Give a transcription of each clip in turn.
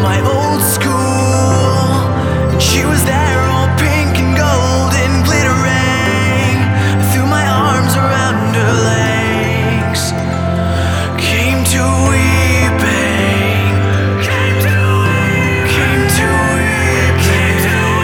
my old school, and she was there all pink and gold and glittering. I threw my arms around her legs, came to weeping, came to weeping.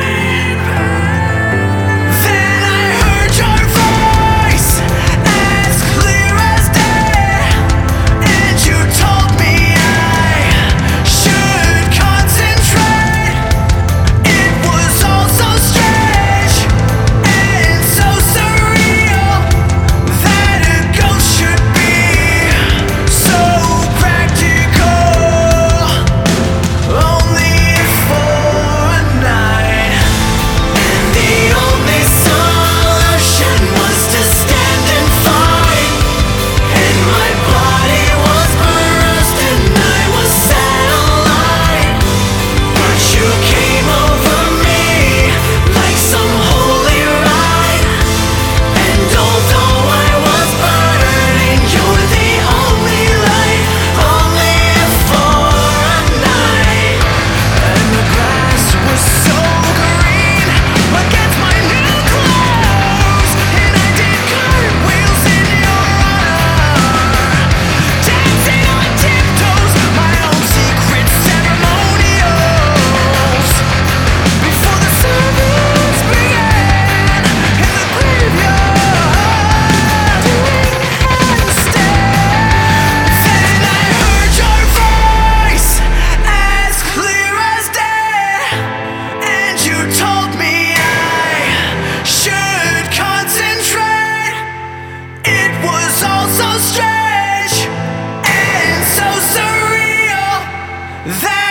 Then I heard your voice as clear as day, and you told me I should concentrate. It was all so strange and so surreal that a ghost should be so practical, only for a night. And the only solution was to stand and fight, and my body was bruised and I was set alight. But you came over me like some holy rite, and although I was burning, you're the only light, only for a night. And the grass was so green against my new clothes, and I did cartwheels in your honor, dancing on tiptoes, my own secret ceremonials, before the service began in the graveyard instead. Then I heard your voice as clear as day, and you told me I should concentrate. It was all so strange and so surreal that